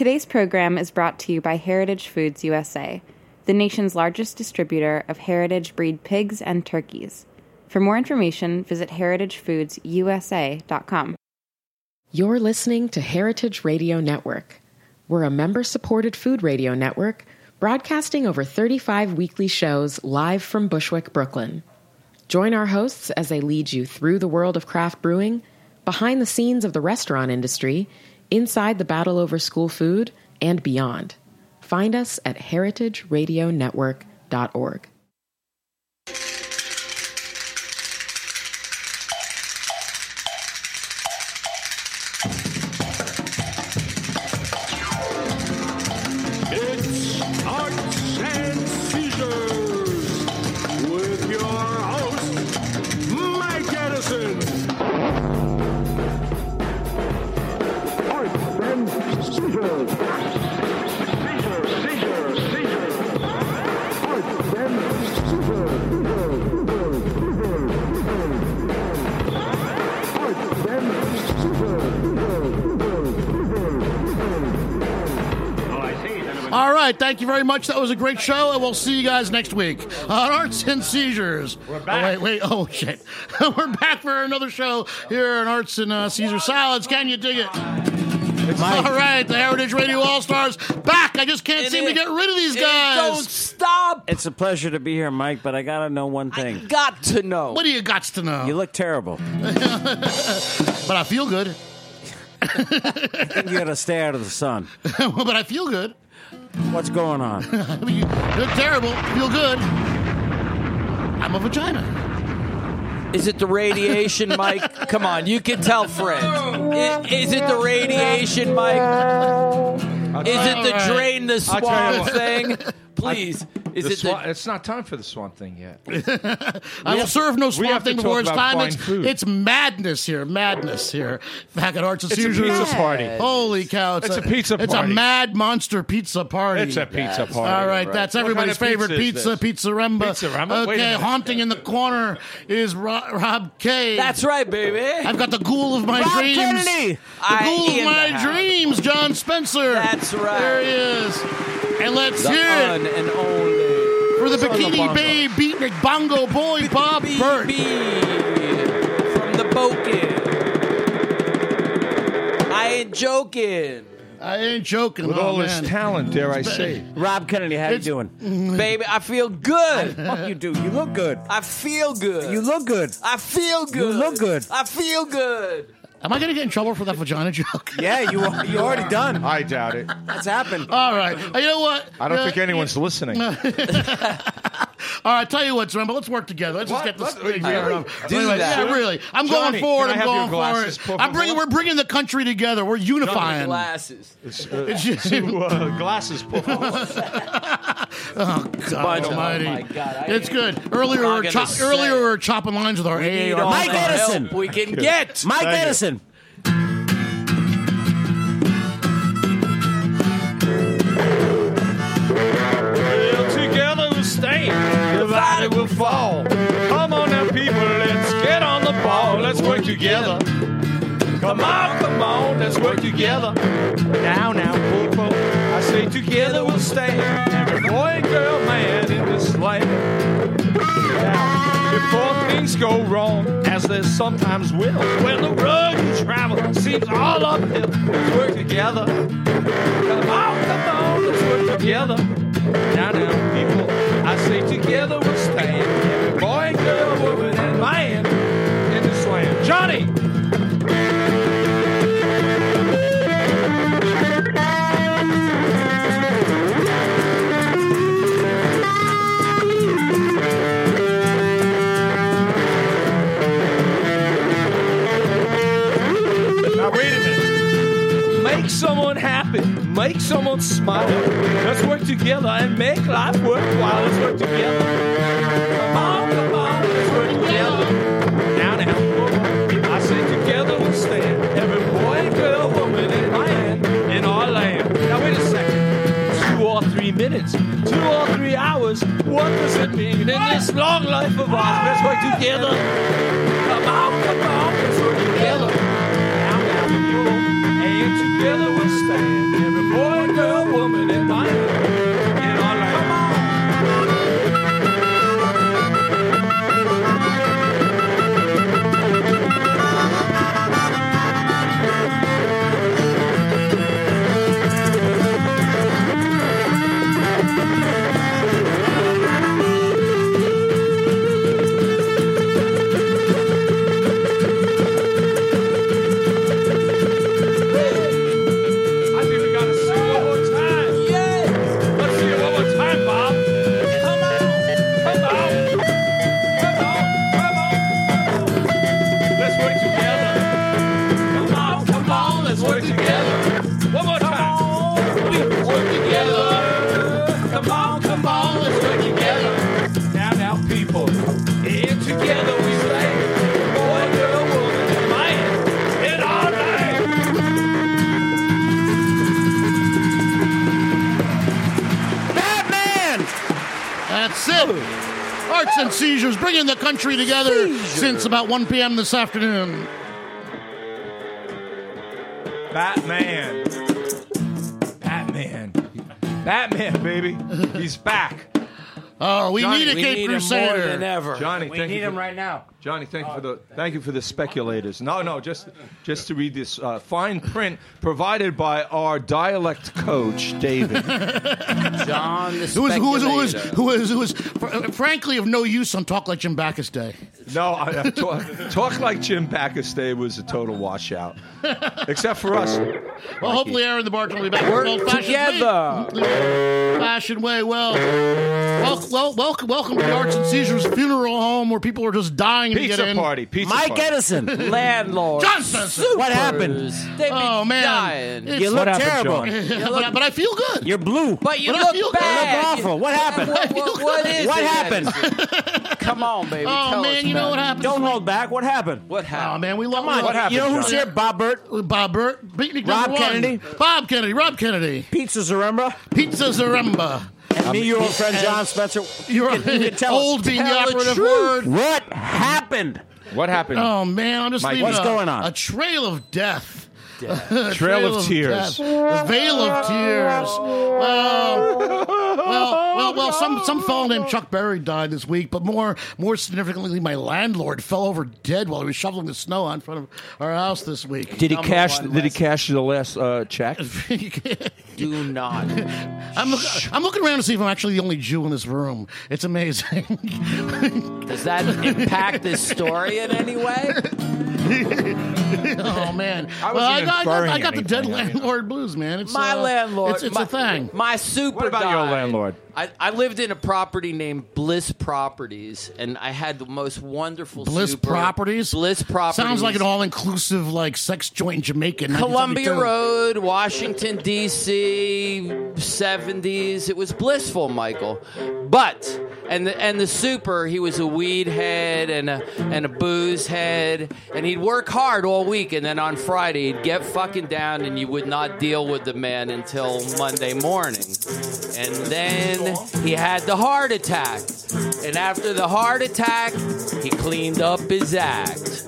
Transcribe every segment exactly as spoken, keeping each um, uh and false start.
Today's program is brought to you by Heritage Foods U S A, the nation's largest distributor of heritage breed pigs and turkeys. For more information, visit heritage foods u s a dot com. You're listening to Heritage Radio Network. We're a member-supported food radio network broadcasting over thirty-five weekly shows live from Bushwick, Brooklyn. Join our hosts as they lead you through the world of craft brewing, behind the scenes of the restaurant industry, inside the battle over school food, and beyond. Find us at heritage radio network dot org. All right, thank you very much. That was a great show, and we'll see you guys next week on Arts and Seizures. We're back. Oh, wait, wait, oh, shit. We're back for another show here on Arts and uh, Caesar Salads. Can you dig it? All right, the Heritage Radio All-Stars back. I just can't It seem is- to get rid of these it guys. Don't stop. It's a pleasure to be here, Mike, but I gotta know one thing. Got to know. What do you got to know? You look terrible. But I feel good. I think you gotta stay out of the sun. But I feel good. What's going on? You look terrible. Feel good. I'm a vagina. Is it the radiation, Mike? Come on, you can tell Fred. I- Is it the radiation, Mike? Is it the drain the I'll tell you swamp what. thing? Please. Is The it swan, the... it's not time for the Swan Thing yet. I will serve no we swamp have to thing talk before it's about time. fine It's, food. it's madness here. Madness here. Back at Arts and It's a Seizures. pizza party. Holy cow. It's a pizza It's a party. mad monster pizza party. It's a pizza party. All right, that's What everybody's kind of favorite pizza is pizza, this? Pizza Remba. Pizzaremba? Wait a Okay, minute. haunting in the corner is Rob, Rob K. That's right, baby. I've got the ghoul of my Rob dreams. Kennedy. The I ghoul of in my the house. dreams, John Spencer. That's right. There he is. And let's The hear it un and only. for the Son of Bikini Bongo. Babe beatnik bongo boy, Bob B Burt. B from the Boken. I ain't joking. I ain't joking. With oh, all man. this talent, dare I say. Rob Kennedy, how It's- you doing? Baby, I feel good. Fuck you do. You look good. I feel good. You look good. I feel good. You look good. I feel good. Am I going to get in trouble for that vagina joke? Yeah, you you already done. I doubt it. That's happened. All right. Uh, You know what? I don't Uh, think anyone's listening. All right, tell you what, Remember, let's work together. Let's just What? get this What? thing Really? started off. Do Anyway, that. Yeah, really. I'm Johnny, going forward. can I I'm have your going glasses, forward. por I'm bringing. favor? We're bringing the country together. We're unifying. Glasses. It's just- Two, uh, glasses, por favor. Oh, God Bunch of- Almighty! oh my God, I It's hate good. Earlier, we were, Logging chop, the earlier set. we were chopping lines with our We need A A R. all Mike the Edison. help we can get. Mike Thank you. Edison. Well, together we'll stand, divided we'll fall. Come on now, people, let's get on the ball. Let's work together. Come on, come on, let's work together. Now, now, people, I say together we'll stand. Every boy and girl, man, in this land. Now, before things go wrong, as there sometimes will, when the road you travel seems all uphill, let's work together. Come on, come on, let's work together. Now, now, people, I say together we'll stand. Every boy and girl, woman and man in this land. Johnny! Now, wait a minute. Make someone happy. Make someone smile. Let's work together and make life worthwhile. Let's work together. Come on, come on. Let's work together. Now, now. I say together we'll stand. Every boy and girl, woman and man in our land. Now, wait a second. Two or three minutes. Two or three hours. What does it mean in this long life of ours? Let's work together. Come on, come on. Let's work together. Now, now, people. And together we'll stand. Every boy That's it. Arts and Seizures, bringing the country together Seizure. Since about one p.m. this afternoon. Batman. Batman. Batman, baby. He's back. Oh, we Johnny, need a we Cape need Crusader. him more than ever. Johnny, We thank need you him for, right now. Johnny, thank you for the thank you for the speculators. No, no, just just to read this uh, fine print provided by our dialect coach, David. John the Who is, who is, who is, Speculator. who is, who is, fr- frankly, of no use on Talk Like Jim Backus Day. No, I, I talk, talk like Jim Backus Day was a total washout, except for us. Well, hopefully Aaron the Bartender will be back. We're old-fashioned together. Way. Fashion way. Well, well, well, welcome, welcome to the Arts and Seizures funeral home where people are just dying to get Pizza in. party, pizza Mike party. Edison. Landlord. John Spencer. What happened? They've been Oh, man. dying. It's- You look What happened, terrible. John? but, I, but I feel good. You're blue. But you But I feel look good. bad. You look awful. What happened? What, what, what is What it, happened? Edison? Come on, baby. Oh, Tell man, us you know about what it. happened? Don't hold back. What happened? What Oh, happened? man, we love Come on. What happened, You know who's Johnny? here? Bob Burt. Bob Burt, Beatnik Rob number one. Kennedy. Bob Kennedy, Rob Kennedy, Pizza Zaremba. Pizza Zaremba. And me, your old friend and- John Spencer. You're You can tell us. old being the Tell the operative truth. word. What happened? What happened? Oh man, I'm just Mike, leaving what's a, going on? a trail of death. Trail, trail of tears. death. A veil of tears. Well, well, well, well. Some some fellow named Chuck Berry died this week, but more more significantly, my landlord fell over dead while he was shoveling the snow out in front of our house this week. Did he Number cash? one Did he lesson. cash the last uh, check? Do not. I'm, look, I'm looking around to see if I'm actually the only Jew in this room. It's amazing. Does that impact this story in any way? Oh man! I well, I wasn't got, I got, inferring I got the dead anything, I mean. landlord blues, man. It's My uh, landlord. It's, it's my, a thing. My super What about your died. landlord? I, I lived in a property named Bliss Properties, and I had the most wonderful Bliss super, Properties. Bliss Properties. Sounds like an all-inclusive like sex joint in Jamaica. in Columbia nineteen seventy-two. Road, Washington, D C, seventies. It was blissful, Michael. But, and the, and the super, he was a weed head and a, and a booze head, and he'd work hard all week, and then on Friday, he'd get fucking down, and you would not deal with the man until Monday morning. And then he had the heart attack. And after the heart attack, he cleaned up his act.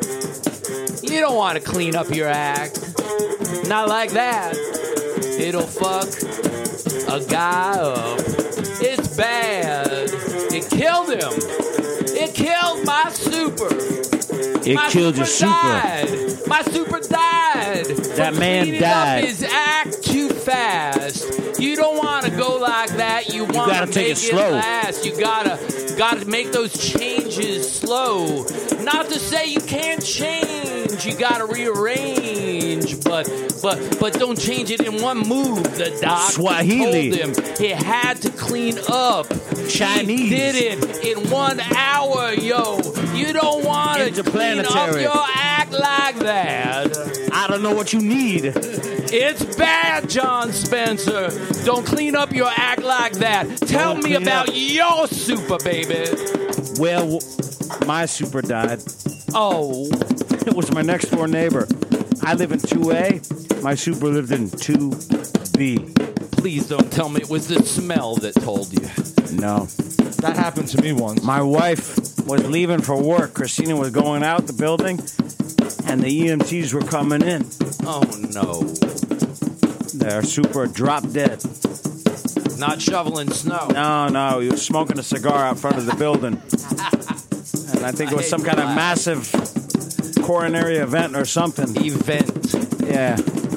You don't want to clean up your act. Not like that. It'll fuck a guy up. It's bad. It killed him. It killed my super. It my killed super your super. died. My super died. That from man cleaning died. Up his act too fast. You don't want to go like that. You want gotta to take make it slow. last. You gotta gotta make those changes slow. Not to say you can't change. You gotta rearrange, but but but don't change it in one move. The doc Swahili. told him he had to clean up. Chinese. He did it in one hour, yo. You don't want to clean up Interplanetary. your act like that. I don't know what you need. It's bad, John Spencer. Don't clean up your act like that. Tell Don't me clean about up. your super, baby. Well, my super died. Oh, It was my next door neighbor. I live in two A. My super lived in two B. please don't tell me it was the smell that told you. No. That happened to me once. My wife was leaving for work. Christina was going out the building, and the E M Ts were coming in. Oh, no. Their super dropped dead. Not shoveling snow. No, no, he was smoking a cigar out front of the building. And I think it was some kind of massive coronary event or something. Event. Yeah.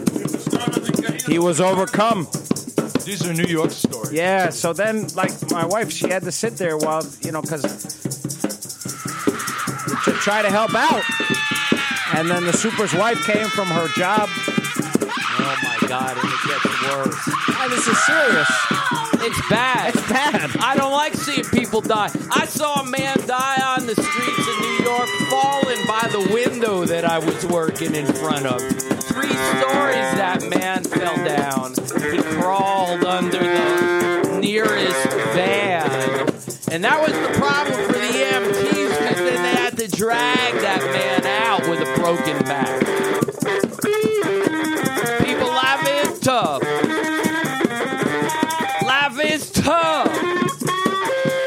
He was overcome. These are New York stories. Yeah, so then, like, my wife, she had to sit there while, you know, because to try to help out. And then the super's wife came from her job. Oh, my God, and it gets worse. Oh, this is serious. It's bad. It's bad. I don't like seeing people die. I saw a man die on the streets of New York, falling by the window that I was working in front of. Three stories that man fell down. He crawled under the nearest van. And that was the problem for the E M Ts, because then they had to drag that man out with a broken back. People, life is tough. Life is tough.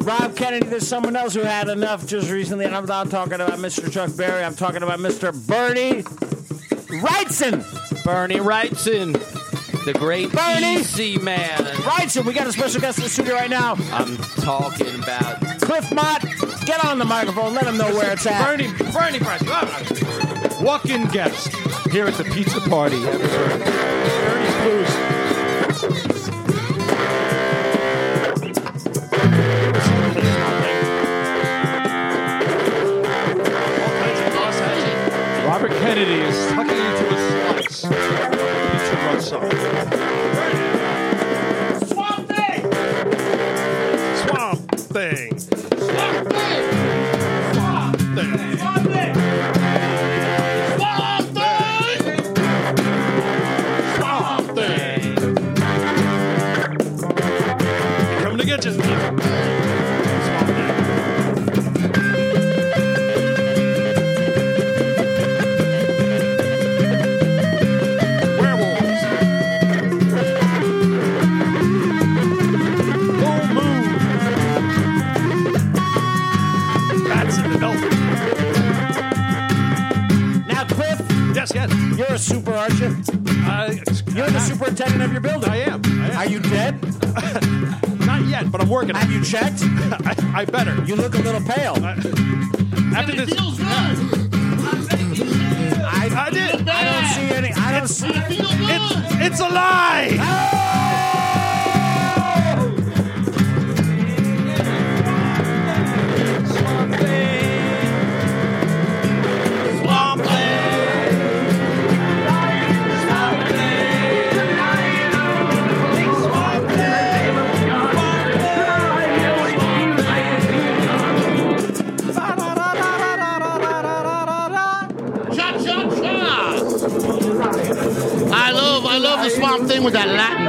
Rob Kennedy. There's someone else who had enough just recently, and I'm not talking about Mister Chuck Berry. I'm talking about Mister Bernie Wrightson. Bernie Wrightson, the great Bernie D C man. Wrightson, we got a special guest in the studio right now. I'm talking about Cliff Mott. Get on the microphone. Let him know where it's at. Bernie, Bernie Wrightson. Walk-in guest here at the pizza party. Bernie's Blues. Robert Kennedy is tucking into his slice. Pizza Run song. Swamp Thing! Swamp Thing! Swamp Thing! Swamp Thing! Swamp Thing! Swamp Thing! Swamp Thing! Coming to get you. Swamp Thing. Yes, yes. You're a super, aren't you? Uh, You're the superintendent of your building. I am. I am. Are you dead? Not yet, but I'm working on Have it. you checked? I, I better. You look a little pale. Uh, after this, I, I did. I don't see any. I don't see. It's, it's a lie. I love, I love the Swamp Thing with that Latin.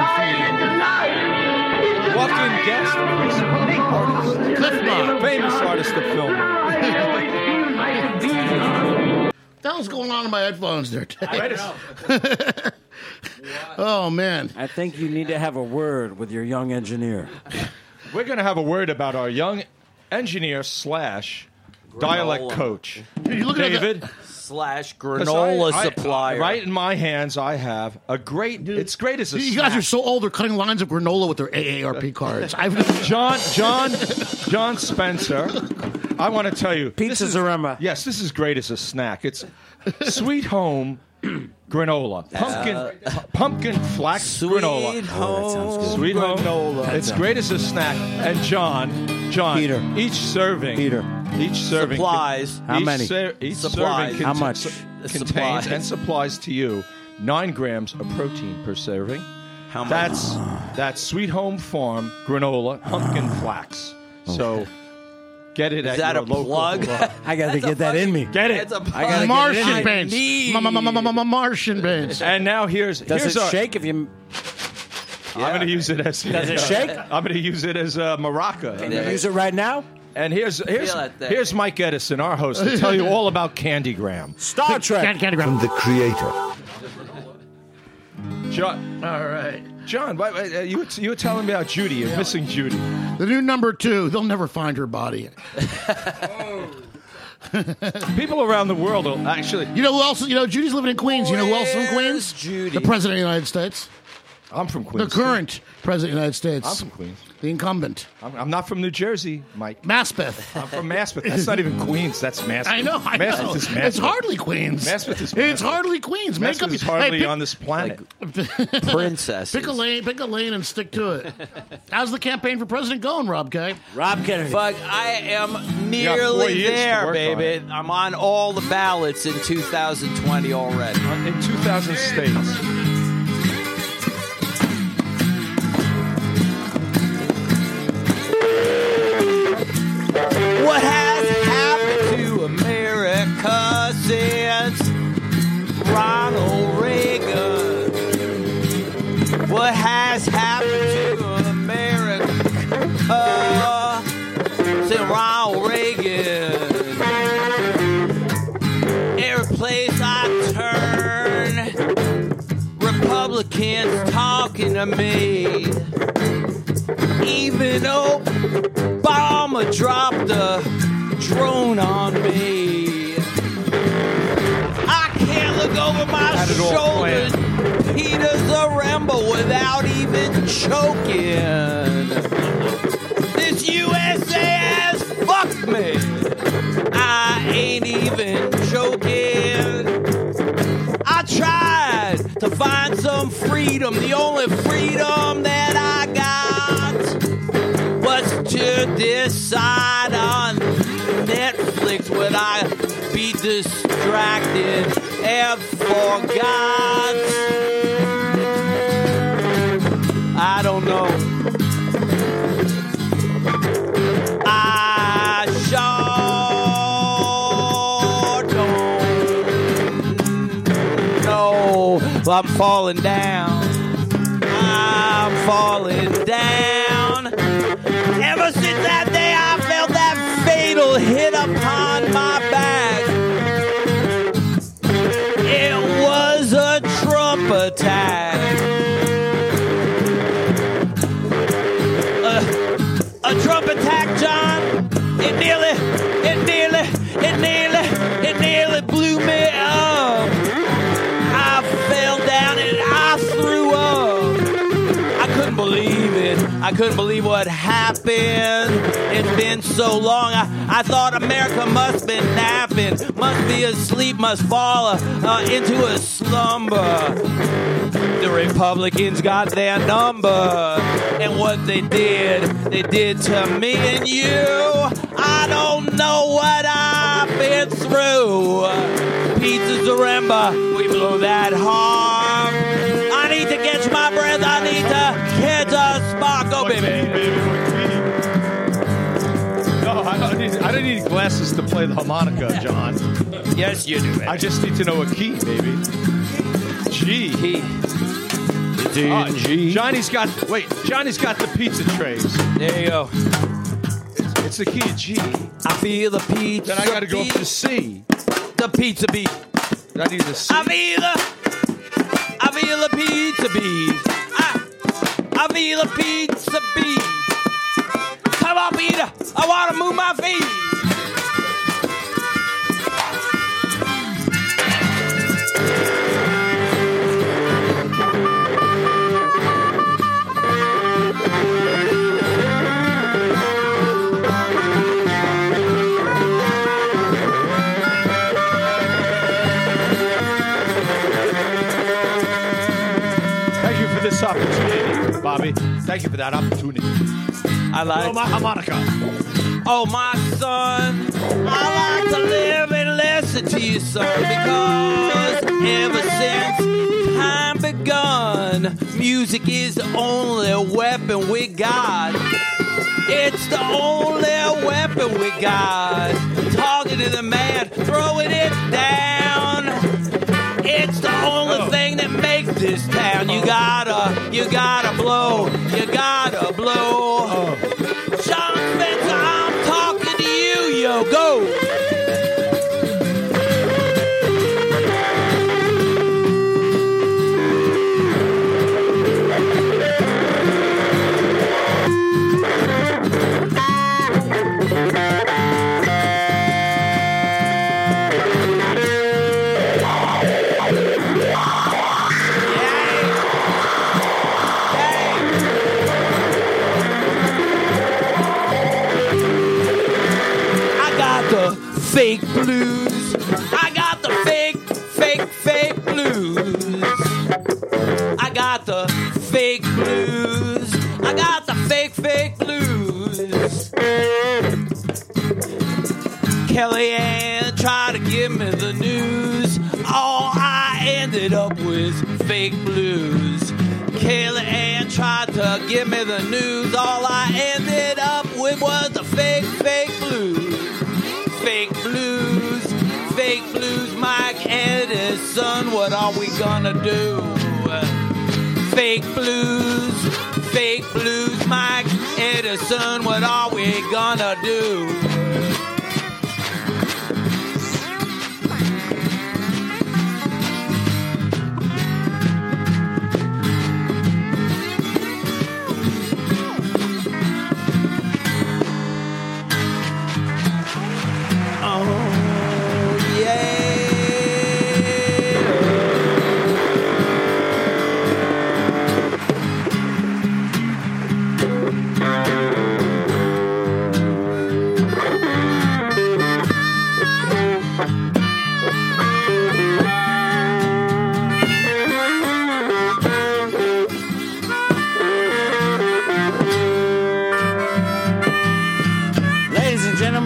Walk-in guest, artist, Cliff Mott. famous artist of film. What was going on in my headphones there, Dave? Right? Oh, man. I think you need to have a word with your young engineer. We're going to have a word about our young engineer slash dialect Granola. coach, You're looking at David. slash 'Cause granola I- I- supplier. right in my hands, I have a great. It's great as a You snack. guys are so old, they're cutting lines of granola with their A A R P cards. I've John, John, John Spencer. I want to tell you, this Pizzas is, Arema. yes, this is great as a snack. It's Sweet Home granola, pumpkin, pu- pumpkin flax Sweet granola. home Sweet Home granola. It's great as a snack. And John, John, Peter. each serving, Peter. each serving, Supplies. How each many? ser- each Supplies. serving How cont- much? su- contains Supplies. and supplies to you nine grams of protein per serving. How much? That's that's Sweet Home Farm granola pumpkin flax. So get it Is at that your a local. plug? uh, I got to That's a get that in me. Get it. That's a plug. I gotta Martian get it in. beans. need- Ma- ma- ma- ma- ma- ma- Martian beans. And now here's Does here's it our, shake if you? I'm going to use it as Does it shake? I'm going to use it as a maraca. Can you use it right now? And here's here's Feel that thing. here's Mike Edison, our host, to tell you all about Candygram. Star Trek. Candy, candy grab. The creator. John, All right. John, why- why- uh, you were- you were telling me about Judy. You're missing Judy. The new number two, they'll never find her body. People around the world will actually. You know who else? You know, Judy's living in Queens. You know who else is in Where's Queens? Judy? The President of the United States. I'm from The Queens. current President of the United States. I'm from Queens. The incumbent. I'm, I'm not from New Jersey, Mike. Maspeth. I'm from Maspeth. That's not even Queens. That's Maspeth. I know, I Maspeth know. is Maspeth. It's hardly Queens. Maspeth is It's Maspeth. hardly Queens. Make Maspeth up. is hardly hey, pick, on this planet. Princesses. pick a lane. Pick a lane and stick to it. How's the campaign for president going, Rob K? Rob Kennedy. Fuck, I am got four nearly years to there, work on baby. I'm on all the ballots in two thousand twenty already. In two thousand states. What has happened to America since Ronald Reagan? What has happened to America since Ronald Reagan? Every place I turn, Republicans talking to me. Even Obama Obama dropped a drone on me. I can't look over my Had it all shoulder. planned. Peter Zaremba without even choking. This U S A has fucked me. I ain't even joking. I tried to find some freedom. The only freedom that I got was to decide on Netflix would I be distracted and forgot. I don't know. I sure don't know. I'm falling down. I'm falling down. Ever since that day, I felt that fatal hit upon my back. It was a Trump attack. Uh, a Trump attack, John. It nearly, it nearly, it nearly, it nearly blew me up. I fell down and I threw up. I couldn't believe it. I couldn't believe what happened. It's been so long. I, I thought America must be napping, must be asleep, must fall uh, uh, into a slumber. The Republicans got their number, and what they did, they did to me and you. I don't know what I've been through. Pizza Zaremba, we blew that hard. I need to catch my breath. I need to catch a spark. Go, What's baby. key, baby? What key? No, I don't need. I don't need glasses to play the harmonica, John. Yes, you do, baby. I just need to know a key, baby. G. Key. Ah, Johnny's got. Wait, Johnny's got the pizza trays. There you go. It's, it's the key G. I feel the pizza. Then I got to go up beat. to C. The pizza beat. I need the C. I feel the. I feel the pizza beat. I, I feel the pizza beat. Come on, Peter. I want to move my feet. Thank you for this opportunity, Bobby. Thank you for that opportunity. I like. Oh, my harmonica. Oh, my son, I like to live and listen to you, son, because ever since time begun, music is the only weapon we got. It's the only weapon we got. Talking to the man, throwing it down. It's the only Oh. thing that makes this town. You gotta, you gotta blow, you gotta blow. Oh. Sean Spencer, I'm talking to you, yo, go. Fake blues. I got the fake, fake, fake blues. I got the fake blues. I got the fake, fake blues. Kellyanne tried to give me the news. All I ended up with fake blues. Kellyanne tried to give me the news. All I ended up with was the fake, fake blues. Fake blues, fake blues, Mike Edison, what are we gonna do? Fake blues, fake blues, Mike Edison, what are we gonna do?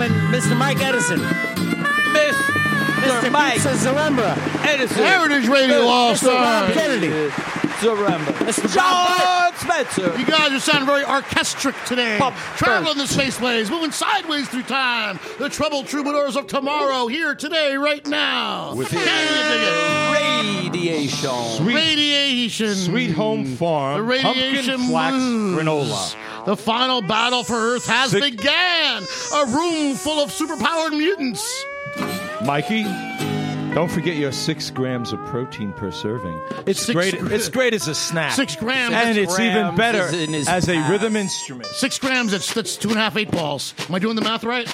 gentlemen, Mister Mike Edison. Mister Mike Zarembra. Edison. Heritage Radio All Mister Bob Stars. Kennedy. Zaremba. Mister John Spencer. You guys are sounding very orchestric today. Pop Traveling the spaceways, moving sideways through time. The troubled troubadours of tomorrow, here today, right now. With Can you dig Radiation. it? Sweet, Radiation. sweet home farm. The radiation pumpkin flax blues. granola. The final battle for Earth has Sick- began. A room full of superpowered mutants. Mikey, don't forget your six grams of protein per serving. It's Six great. gra- It's great as a snack. Six grams. and Six it's even grams better is in his as a ass. rhythm instrument. Six grams, that's, that's two and a half eight balls. Am I doing the math right?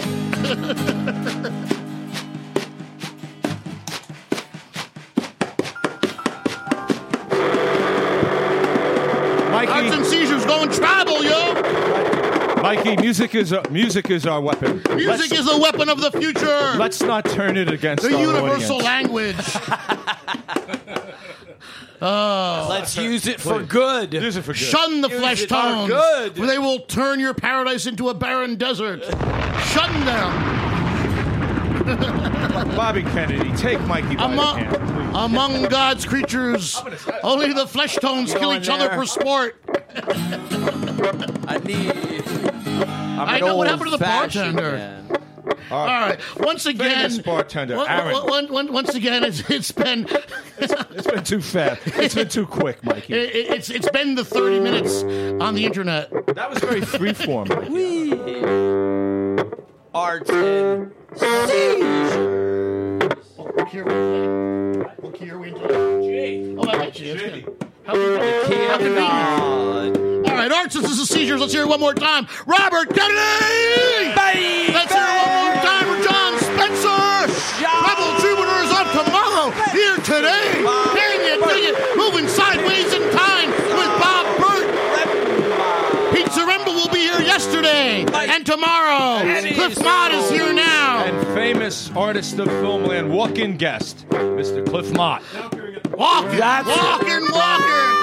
Arts and Mikey, seizures going tribal, yo. Mikey, music is a, music is our weapon. Music let's, is the weapon of the future. let's not turn it against The our universal audience. language. Let's use it for good. Use it for good. Shun the Use flesh it for tones. good. For they will turn your paradise into a barren desert. Shun them. Bobby Kennedy, take Mikey by Among, the hand, please. among God's creatures, only the flesh tones kill Going each other there. for sport. I need. I'm I an know what happened to the old-fashioned bartender. man. All right. Once again, Famous bartender, one- Aaron. one- one- once again, it's, it's been It's been too fast. It's been too quick, Mikey. it, it's it's been the thirty minutes on the internet. That was very freeform, Mikey. Wee. Arts and seizures. What key are we playing? What key are we into? G. Oh, I got you. That's good. How Key how of convenient. God. All right, Arts, this is the seizures. Let's hear it one more time. Robert Kennedy! Baby! Let's hear it one more time for John Spencer! John- Rebel Troubadours of tomorrow, here today! Can you dig it? Moving sideways in time with Bob Burt! Pete Zaremba will be here yesterday and tomorrow. And Cliff he's Mott is so- here now. And famous artist of filmland, walk-in guest, Mister Cliff Mott. Walking, That's it. walking, walking.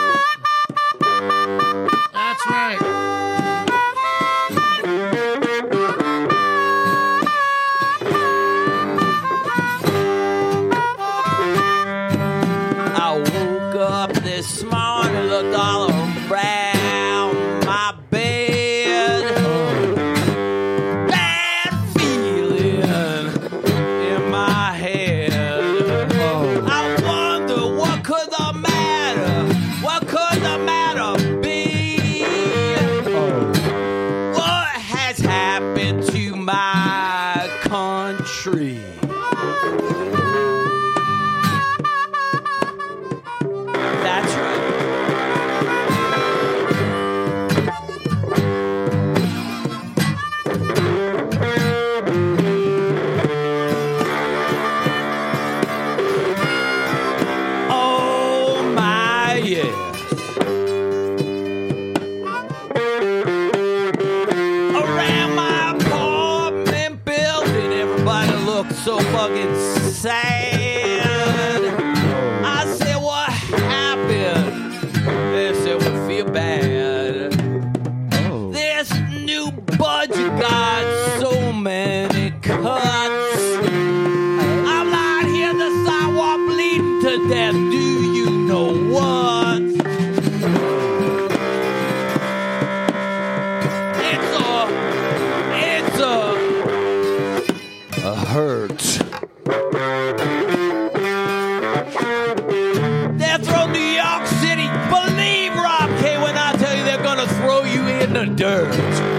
That's right. I woke up this morning, looked all around my bed. Bad feeling in my head. I wonder what could the matter, what could the matter be? What has happened to my country? That's right. Oh my yes. Around my apartment building, everybody looked so fucking sad. I said, what happened? They said, we feel bad. This new budget got so many cuts. I'm lying here on the sidewalk bleeding to death. Do you know what? It's a, it's a, a hurt. They're throwing New York City. Believe Rob K when I tell you they're gonna throw you in the dirt.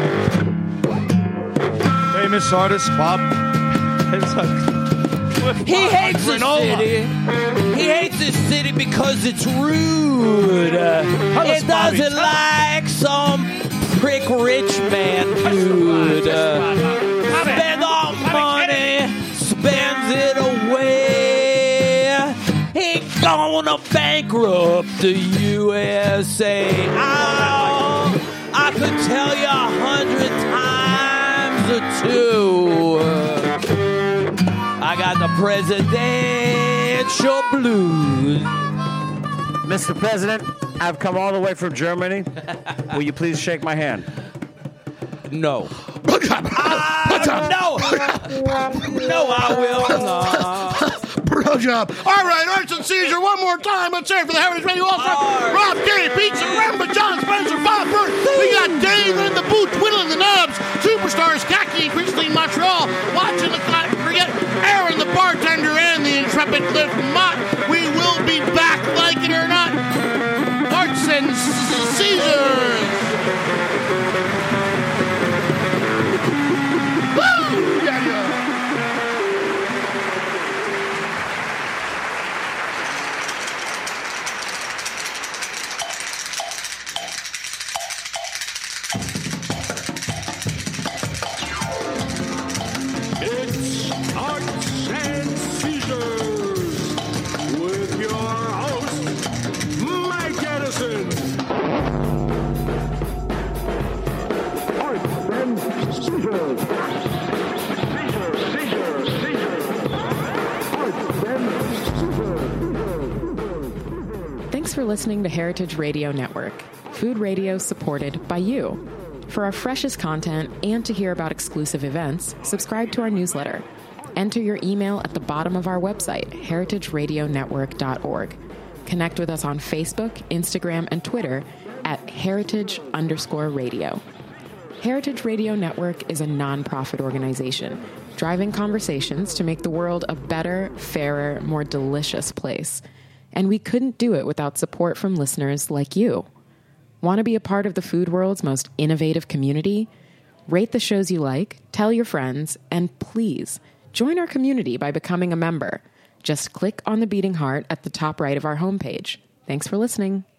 Famous artist, Bob. It's a Cliff He Mott hates the granola. city. He hates the city because it's rude. Uh, Tell us, it Bobby, doesn't tell us. like some prick rich man dude. Uh, spend all money, spends it away. He gonna bankrupt the U S A. Oh, I could tell you a hundred times or two. I got the presidential blues. Mister President, I've come all the way from Germany. Will you please shake my hand? No. Put No, no, I will not. Bro job. All right, Arts and Seizure, one more time. Let's hear it for the Heritage Radio All-Star. Rob, Dave, Pizza, Remember, John Spencer, Bob Burt. We got Dave in the booth, twiddling the knobs. Superstars, Kaki, Christine Montreal, watching the clock. Forget Aaron, the bartender, and the intrepid Cliff Mott. We will be back, like it or not. Arts and Seizures. Woo! Yeah, yeah. Thanks for listening to Heritage Radio Network, food radio supported by you. For our freshest content and to hear about exclusive events, subscribe to our newsletter. Enter your email at the bottom of our website, heritage radio network dot org. Connect with us on Facebook, Instagram, and Twitter at heritage underscore radio. Heritage Radio Network is a nonprofit organization driving conversations to make the world a better, fairer, more delicious place. And we couldn't do it without support from listeners like you. Want to be a part of the food world's most innovative community? Rate the shows you like, tell your friends, and please join our community by becoming a member. Just click on the beating heart at the top right of our homepage. Thanks for listening.